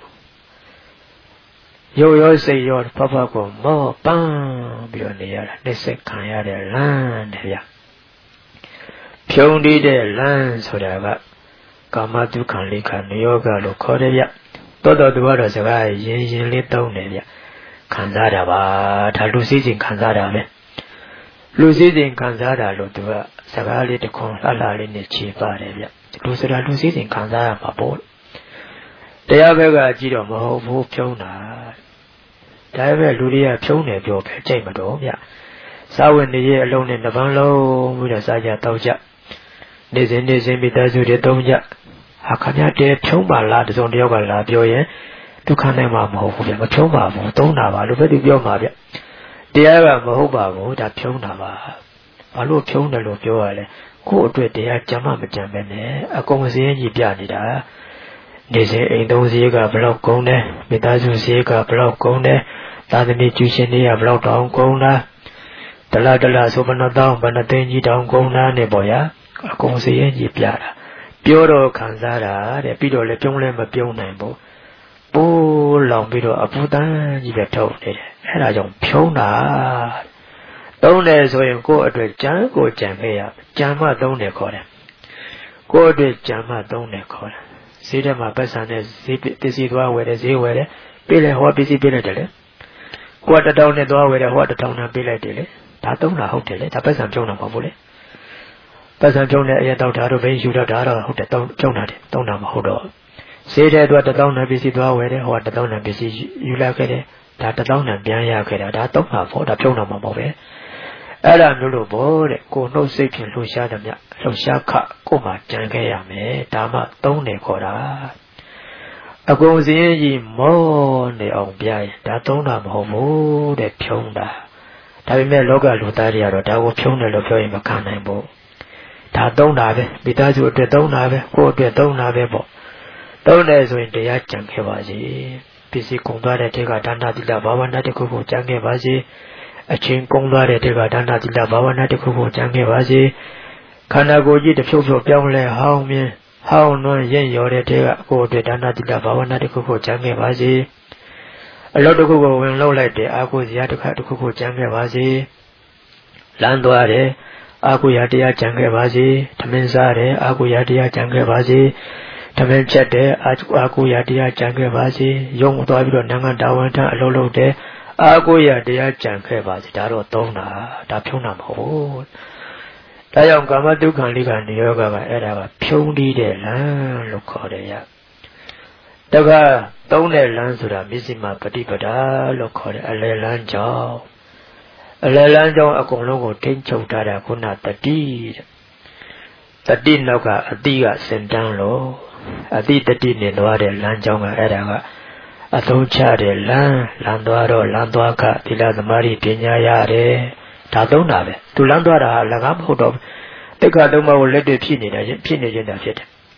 ရုပ်ရောစိတ်ရောဖဖကိုမောပန်းပြီးတော့နေရတာနှိစ္စခံရတဲ့လမ်းတဲ့ဗျဖြုံးတီးတဲ့လမ်းဆိုတာကကာမတုခံလိခနိယောဂလို့ခေါ်တယ်ဗျတော်တော်သူကတော့စကားရင်လေးသုံးတယ်ဗျခံစားတာပါဒါလူစည်းစိမ်ခံစားတာပဲလူစည်းစိမ်ခံစားတာလို့သူကစကားလေးတစ်ခွန်းလှလှလေးနဲ့ခြေပါတယ်ဗျလူစရာလူစည်းစိမ်ခံစားရမှာပေါ့တရားဘက်ကကြည့်တော့မဟုတ်ဘူးဖြုံးတာဒါပေမဲ့လူတွေကဖြုံးတယ်ပြောပဲကြိတ်မတော့ဗျစာဝင်နေရဲ့အလုံးနဲ့နှပန်းလုံးပြီးတော့စားကြတောက်ကြနေစဉ်မိသားစုတွေတုံးကြဟာခမရတဲဖြုံးပါလားတစုံတယောက်ကလာပြောရင်ဒုက္ခနိုင်မှာမဟုတ်ဘူးဗျမဖြုံးပါဘူးသုံးတာပါလို့ပဲသူပြောမှာဗျတရားကမဟုတ်ပါဘူးဒါဖြုံးတာပါဘာလို့ဖြုံးတယ်လို့ပြောရလဲကိုယ့်အတွက်တရားကြမ်းမကြမ်းပဲနဲ့အကုန်စည်းကြီးပြနေတာနေစဉ်အိမ်သုံးစည်းကဘလောက်ကုန်တယ်မိသားစုစည်းကဘလောက်ကုန်တယ်သာသမီကျူရှင်တွေကဘလောက်တောင်ကုန်လားတလားဆိုဘဏ္ဍတောင်းဘဏ္ဍသိန်းကြီးတောင်ကုန်လားနဲ့ပေါ့ဗျာအကုန်စည်းကြီးပြတာပြောတော့ခံစားတာတဲ့ပြီးတော့လည်းပြုံးလည်းမပြုံးနိုင်ဘူးပိုးလောင်ပြီးတော့အပူတန်းကြီးပဲထုတ်နေတယ်အဲ့ဒါကြောင့်ဖြုံးတာသုံးတယ်ဆိုရင်ကိုယ့်အတွက်ကြံကိုကြံခဲ့ရကြံမှသုံးတယ်ခေါ်တယ်ကိုယ့်အတွက်ကြံမှသုံးတယ်ခေါ်တယ်ဈေးထဲမှာပတ်စံနဲ့ဈေးပစ္စည်းသွားဝယ်တယ်ဈေးဝယ်တယ်ပေးလဲဟောပစ္စည်းပေးလိုက်တယ်လေကိုက1000နဲ့သွားဝယ်တယ်ဟော1000နဲ့ပေးလိုက်တယ်လေဒါသုံးတာဟုတ်တယ်လေဒါပတ်စံပြုံးတာမဟုတ်ဘူးလေပတ်စံပြုံးတဲ့အရင်တော့ဒါတော့ဘယ်ယူတော့ဒါတော့ဟုတ်တယ်ပြုံးတာတယ်သုံးတာမဟုတ်တော့ဈေးထဲသွား1000နဲ့ပစ္စည်းသွားဝယ်တယ်ဟော1000နဲ့ပစ္စည်းယူလိုက်ခဲ့တယ်ဒါ1000နဲ့ပြန်ရခဲ့တာဒါသုံးတာပေါ့ဒါပြုံးတာမဟုတ်ပဲအဲ့ဒါမျိုးလို့ပေါ့တဲ့ကိုနှုတ်စိတ်ဖြင့်လှူရှားတယ်မြလှူရှားခကိုမှကြံခဲ့ရမယ်ဒါမှသုံးတယ်ခေါ်တာအကုန်စင်းကြီးမောနေအောင်ပြရင်ဒါသုံးတာမဟုတ်ဘူးတဲ့ဖြုံးတာဒါပေမဲ့လောကလူသားတွေကတော့ဒါကိုဖြုံးတယ်လို့ပြောရင်မခံနိုင်ဘူးဒါသုံးတာပဲမိသားစုအတွက်သုံးတာပဲကိုယ့်အတွက်သုံးတာပဲပေါ့သုံးတယ်ဆိုရင်တရားကြံခဲ့ပါစေပစ္စည်းကုန်သွားတဲ့တေကဒါနသီလဘာဝနာတစ်ခုကိုကြံခဲ့ပါစေအချင်းကုန်သွားတဲ့တေကဒါနသီလဘာဝနာတစ်ခုကိုကြံခဲ့ပါစေခန္ဓာကိုယ်ကြီးတစ်ဖြုတ်ဖြုတ်ပြောင်းလဲဟောင်းမြင်ဟောင်းနွမ်းရဲ့ရော်တဲ့တေကကိုယ်အတွက်ဒါနသီလဘာဝနာတစ်ခုကိုကြံခဲ့ပါစေအလုပ်တစ်ခုကိုဝင်လုပ်လိုက်တဲ့အာကိုဇာတစ်ခုကိုကြံခဲ့ပါစေလမ်းသွားတယ်အာကိုရတရားကြံခဲ့ပါစေထမင်းစားတယ်အာကိုရတရားကြံခဲ့ပါစေထမင်းချက်တယ်အာကိုရတရားကြံခဲ့ပါစေရုံသွားပြီးတော့နိုင်ငံတာဝန်ထမ်းအလုပ်လုပ်တယ်အာကိုရတရားကြံခဲ့ပါစေဒါတော့သုံးတာဒါဖြုံးတာမဟုတ်ဒါကြောင့်ကာမတုခံလိခနိယောဂကအဲ့ဒါကဖြုံးတီးတဲ့လမ်းလို့ခေါ်တယ်ရတခါသုံးတဲ့လမ်းဆိုတာမစ္စည်းမပฏิပဒါလို့ခေါ်တယ်အလယ်လမ်းကြောင့်အလယ်လမ်းကြောင့်အကုန်လုံးကိုထိန်းချုပ်ထားတာခုနတတိတတိနောက်ကအတိကစင်တန်းလို့အတိတတိနဲ့သွားတဲ့လမ်းကြောင်းကအဲ့ဒါကအသုံးချတဲ့လမ်းသွားတော့လမ်းသွားခသီလသမารိပညာရတယ်ဒါသုံးတာပဲသူလမ်းသွားတာလည်းကားမဟုတ်တော့တိက္ခာသုံးပါးကိုလက်တွေ့ဖြစ်နေတာဖြစ်နေခြင်းတာဖြစ်တယ်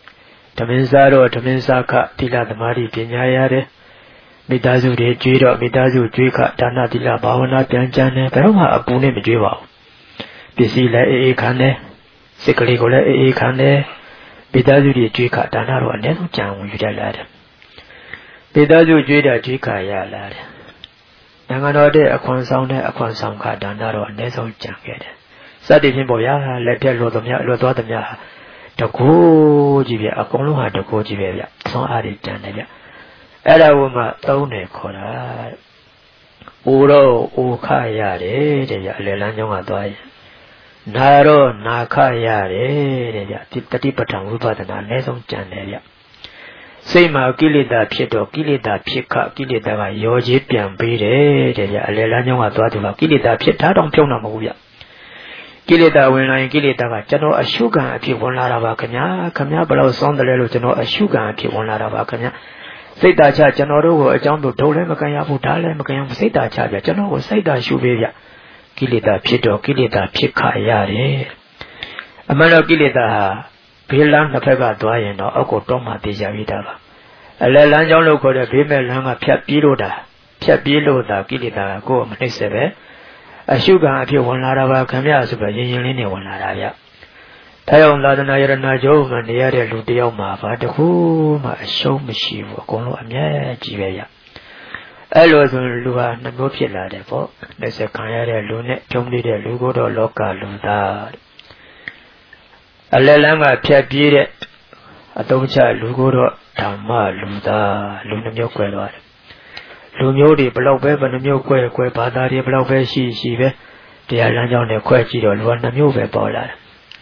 Taminsaro, Taminsaka, Tila the Mari Pinyayare, Midazu de Jiro, Midazu Juka, Dana Dila Bawana Pianjane, Peroma Abune Mijiva. Pisila Ekane, Sikaligola Ekane, Midazu de Juka, Danaro, and then Jam with the lad. Midazu Jida Juka ya lad. Nanganode, a Quansanka, Danaro, and Neso Janket. Sadi Himboya, let the Lodamia. The go jibia, a column the go jibia, some added Janavia. Ella woman, Tone Cora Uro, Ukaya, Lelanjonga Doi Naro, Nakaya, Tipatan, Rupatan, Nesom Janavia. Say my Gilida Pieto, Gilida Pika, Gilida, Yojipian Bide, Lelanjonga Doi, Gilida Pieta, don't Pona Movia. Gilida when I Gilida, General a sugar if you want Lavacana, Camia below son the little general a sugar if you want Lavacana. Say that General, a jumbo told him, Macaya, Putale, Macayam, say that charger, General will say that Shuvia. Gilida Pito, Gilida Pika Yare. A man of Gilida, Pilan the Pega Dwayne or Okotoma de Javida. A Lelanjon local, the female langa Piat Piloda, Piat Piloda, Gilida, go Maniseve. A sugar if you want Larava Camia Super Union one Laravia. Tayon Ladana Joe and the area Ludioma, but the whom I show me she will go a mere Givea. Elos Lua Namopila, therefore, there's a Kaya Lunet, Tommy de Lugo or Loca Luda. A Lelanga Piabire, a Doncha Lugo Tama Luda, Lunamio Quello. Lumio below web and a new quay, Padari below where she, the island on the quay, or one a new polar.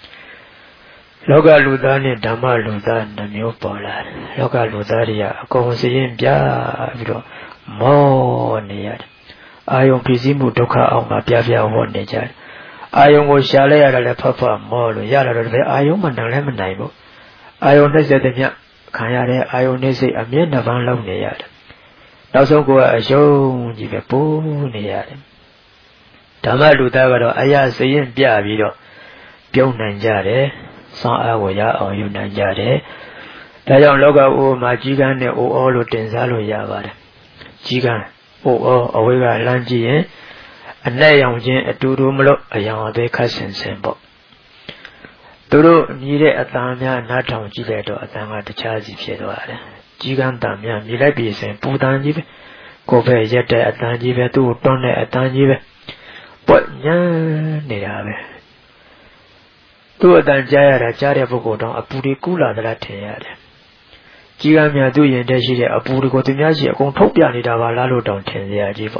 Loga Ludani, Dama Ludan, the new polar. Loga Ludaria, Consiglium Bia, more near. I on Pizimu Doka on my Piavia one nature. I on was Chalet at the Papa, more Yara, I on and lemon name. I on the Kayare, I only say a million of unlovely yard. Now so go a show, give a pool near. Tama Ludavado, Aya saying Biavido, Pion Nanjare, San Awaya or you Nanjare. Tayon Loga o Majigan o all Tenzalo Yavad. Jigan o Awega Langi, a Nayang a Turumlo, a young day cousin Sembo. Turu needed a Tanya, not on Gileto, a Tanga to Chazi Piedware. Jigan Damia, Milabis and Pudanjive, Kobe Yeta at Tanjive, to Tone at Tanjive. But Nayave. Two Danjaya, Jaria Bogodon, a Puricula de la Tiade. Gigamia do in Deshi, a Purico to Yashi, a Contopia Nidava Lalo down 10 year jivo.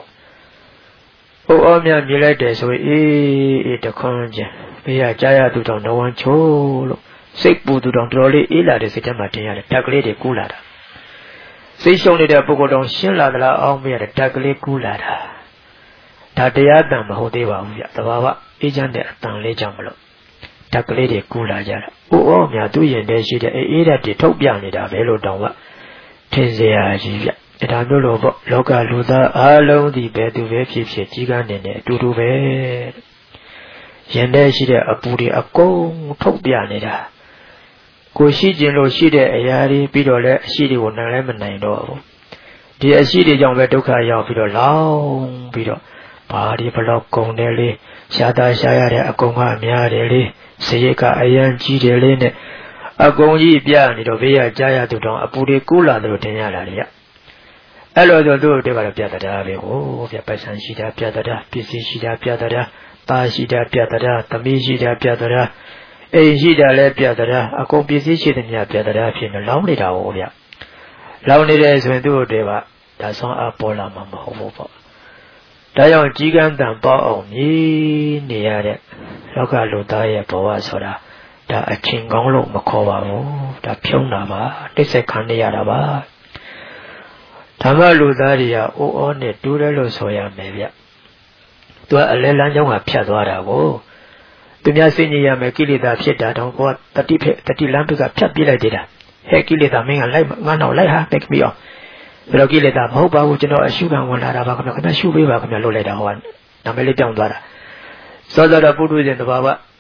Oh, Omia Miletes, we eat a conge. We are Jaya to don't know one cholo. Sick Budu don't trolley, illa the Sitamatia, Taglete Kulada. Say shown it a Bogodon Shilla, on me at a Tagle Kulada. Tatiadam, Hodeva, the Baba, agent at Tanle Jamlo. Taglete Kulaja. Oh, Omia do in Deshi, a the Topianida, Velo Donwa. Tenzea Jivia. It I know Loga Luda, alone the bed to Vepi, Gigan in it, to bed. Yende she a puri a go, Topianida. Go she general she a yari, Pidole, she won a lemon nine door. The she the young Vedoka Yapido long, Pido. Party block Conelli, Shada Shire, a Conga Miarelli, Seyeka Ayan Gideline, a Gongi Piani, Via Jaya to Don, a Puri Kula, the Tenalaria. Hello, do develop Piadada, oh, Yapasan Shida Piadada, Pisi Shida Piadada, Pashida Piadada, Tamishida Piadada, Ejida Le Piadada, a composition in Piadada, in a lonely Daovia. Lonely days when do deva, that's on a pola mamma hovo. Dayon Gigan than Bao me near it. Loka Ludaya Boa Soda, that a Chingolo Makova, that Pionava, this a Kandiarava. Tama Ludaria, o on it, do the Losoya Mavia. Do a Lelanjong Piadwara, oh. Do Yasinia Makilida Pieta, don't go at the Lampica Piabila did. Hekilida, Ming and like one or like her, make me off. Rogilida, Hoba, which you know a sugar one out of a shoe, we welcome your Loleda one. Namely down water. So that a Buddha in the Baba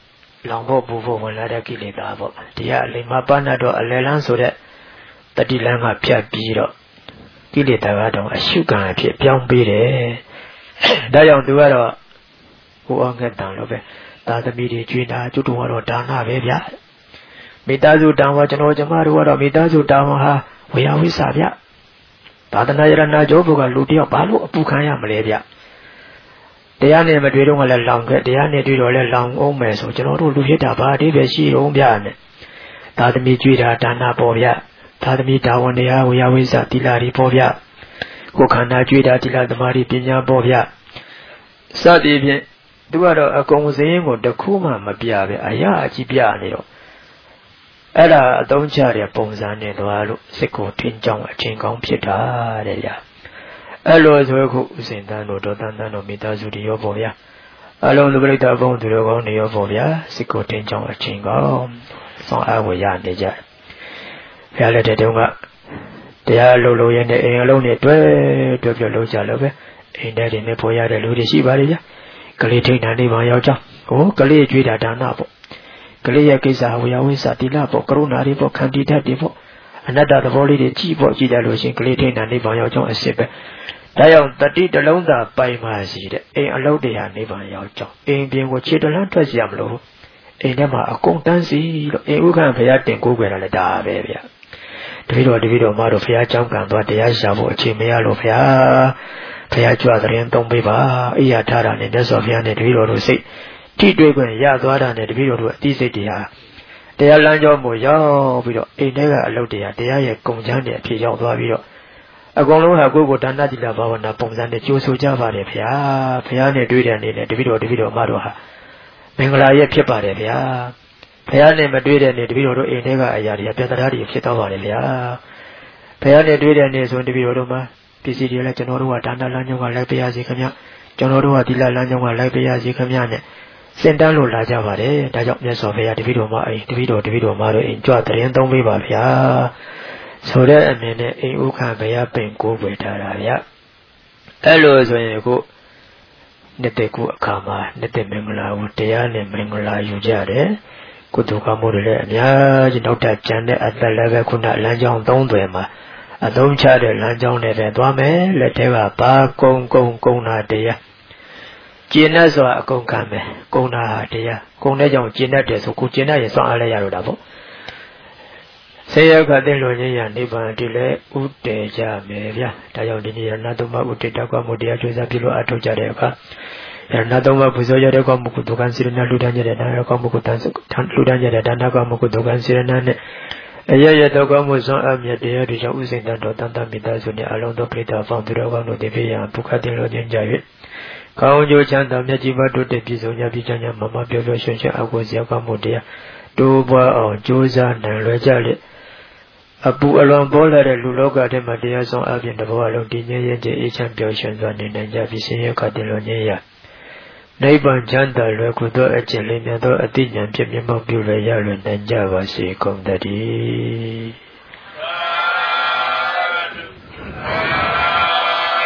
လောင်ဖို့ပူဖို့ဝင်လာတဲ့ကိလေသာပေါ့တရားအလိမ္မာပဏတော့အလယ်လန်းဆိုတဲ့တတိလန်းကဖြတ်ပြီးတော့ကိလေသာကတော့အရှုခံအဖြစ်ပြောင်းပေးတယ်ဒါကြောင့်သူကတော့ဟိုအောင်ငှက်တန်လို့ပဲသာသမီတွေကျွေးတာကျွတ်တော်ကတော့ဒါနပဲဗျမိသားစုတောင်ဝကျွန်တော်ကျမတို့ကတော့မိသားစုတောင်ဟာဝေယဝိစာဗျသာသနာရဏကျောဘုကလူတယောက်ဘာလို့အပူခံရမလဲဗျတရားနဲ့မတွေ့တော့လည်းလောင်ခဲ့တရားနဲ့တွေ့တော့လည်းလောင်အောင်မယ်ဆိုကျွန်တော်တို့လူဖြစ်တာဘာအတိပဲရှိတော့ဗျနဲ့သာသမီကျွေးတာဒါနပေါ်ဗျသာသမီဒါဝန်တရားဝေယဝိစာတိလာရီပေါ်ဗျကိုခန္ဓာကျွေးတာတိလာသမာဓိပညာပေါ်ဗျစသည်ဖြင့်သူကတော့အကုန်စင်းကိုတခုမှမပြပဲအရာအကြီးပြနေတော့အဲ့ဒါအသုံးချတဲ့ပုံစံနဲ့သွားလို့စိတ်ကိုထင်းကြောင်းအချင်းကောင်းဖြစ်တာတဲ့ဗျာအဲ့လိုဆိုခုဥစဉ်တန်းတို့ဒေါသတန်းတို့မိသားစုတွေရောပေါ့ဗျာအလုံးလူပရိသတ်ဘုံသူတို့ကောင်းနေရောပေါ့ဗျာစိတ်ကိုထင်းကြောင်းအချင်းကောင်းဆောင်အားဝရနေကြဘုရားလက်ထက်တုန်းကတရားလုံးရဲ့နဲ့အိမ်အလုံးနဲ့တွဲပြလုံးကြလို့ပဲအိမ်ထဲတွေနဲ့ပေါ်ရတဲ့လူတွေရှိပါလေဗျာကလေးထိန်တာနေပါရောက်ကြောင်းဟိုကလေးကျွေးတာဒါနပေါ့ကလေးရဲ့ကိစ္စဝေယဝိစာတိလပေါ့ကရုဏာတွေပေါ့ခန္တီဓာတ်တွေပေါ့အနတ္တသဘောလေးတွေကြည့်ပေါ့ကြည့်တယ်လို့ရှင်ကလေးထိန်တာနေပါရောက်ကြောင်းအစ်စ်ပဲဒါကြောင့်တတိတလုံးသာပိုင်ပါစီတဲ့အိမ်အလုံးတရားနေပါရောက်ကြောင်းအိမ်ပြင်ကိုခြေတလန်းထွက်စီရမလို့အိမ်ထဲမှာအကုန်တန်းစီလို့အိမ်ဥက္ကံဘုရားတင်ကိုးကွယ်တာလည်းဒါပဲဗျတပည့်တော်မတို့ဘုရားကြောင်းကံသွားတရားရှာဖို့အချိန်မရလို့ဘုရားကြွတဲ့ရင်သုံးပေးပါအိယာထားတာနဲ့မြတ်စွာဘုရားနဲ့တပည့်တော်တို့စိတ်ထိတွေ့ခွင့်ရသွားတာနဲ့တပည့်တော်တို့အသိစိတ်တရားတရားလမ်းကြောင်းကိုရောက်ပြီးတော့အိမ်ထဲကအလုပ်တရားရဲ့ကုံချမ်းတွေအဖြစ်ရောက်သွားပြီးတော့အကုန်လုံးဟာကိုယ့်ကိုဒါနတိလဘာဝနာပုံစံနဲ့ကြိုးဆိုကြပါတယ်ဘုရားနဲ့တွေ့တဲ့အနေနဲ့တပည့်တော်မတို့ဟာမင်္ဂလာရဲ့ဖြစ်ပါတယ်ဘုရားနဲ့မတွေ့တဲ့နေ့တပည့်တော်တို့အိမ်ထဲကအရာတွေပြဿနာတွေဖြစ်သွားပါတယ်ဗျာဘုရားနဲ့တွေ့တဲ့နေ့ဆိုတပည့်တော်တို့မှာပစ္စည်းတွေလည်းကျွန်တော်တို့ကဒါနလမ်းကြောင်းကလိုက်ပေးရစီခင်ဗျကျွန်တော်တို့ကသီလလမ်းကြောင်းကလိုက်ပေးရစီခင်ဗျနဲ့စင်တန်းလို့လာကြပါတယ်ဒါကြောင့်မြတ်စွာဘုရားတပည့်တော်မအိမ်တပည့်တော်မတို့အိမ်ကြွတရင်သုံးပေးပါဗျာဆိုတဲ့အနေနဲ့အိမ်ဥက္ကဘုရားပင်ကိုးဝေထားတာဗျအဲ့လိုဆိုရင်ခုနှစ်သက်ကိုအခါမှာနှစ်သက်မင်္ဂလာကိုတရားနဲ့မင်္ဂလာယူကြတယ်ကုသိုလ်ကောင်းမှုတွေလည်းအများကြီးနောက်ထပ်ကျန်တဲ့အသက်လည်းပဲခုနလမ်းကြောင်းသုံးသွယ်မှာအသုံးချတဲ့လမ်းကြောင်းတွေပဲသွားမယ်လက်ထဲကဘာကုံနာတရားကျင့်တဲ့ဆိုတာအကုန်ခံမယ်ကုံနာဟာတရားကုံတဲ့ကြောင့်ကျင့်တတ်တယ်ဆိုကိုကျင့်တတ်ရင်စောင့်အားလဲရတော့တာပေါ့ဆေးရောက်ခတဲ့လူကြီးရနိဗ္ဗာန်တည်းလဲဥတည်ကြမယ်ဗျာဒါကြောင့်ဒီနေ့ရဏသုံးပါးဥတည်တတ်ကွာမှုတရားကျွေးစားပြုလို့အထောက်ကြတဲ့အခါရဏသုံးပါးပူဇော်ရတဲ့ကောမှုကုသိုလ်ကံစေရနာလူတန်းကြတဲ့ဒါနကောမှုကုတန်းလူတန်းကြတဲ့ဒါနကောမှုကုသိုလ်ကံစေရနာနဲ့အရရတောကောမှုစွမ်းအမြတ်တရားတွေကြောင့်ဥစဉ်တန်တော်တန်တမိသားစုနဲ့အလုံးသောပြိတ္တာဖောင်းသူတော်ကောင်းတို့တည်ပြရန်ပုခတ်တင်လို့ခြင်းကြ၍ကောင်းကျိုးချမ်းသာမြတ်ကြီးပါတို့တည်ပြည်စုံကြပြီးချမ်းမမပြောပြောရွှင်ရွှင်အကိုစရောက်ကောမှုတရားတိုးပွားအောင်ကြိုးစားနိုင်လွယ်ကြလေအပူအလွန်ပေါ်လာတဲ့လူလောကထဲမှာတရားဆောင်အပြင်တဘောအလုံးတည်ငြိမ်ရဲ့အေးချမ်းပျော်ရွှင်စွာနေနိုင်ကြပြီးဆင်းရဲခတ်တင်လို့ခြင်းရနိဗ္ဗာန်ချမ်းသာလွယ်ကူသောအကျင့်လေးများသောအတိညာဖြင့်မျက်မှောက်ပြုရလွယ်နိုင်ကြပါစေကုန်သတည်း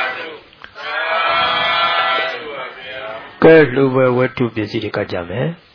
ကဲလူပဲဝတ္ထုပစ္စည်းတွေကကြမယ်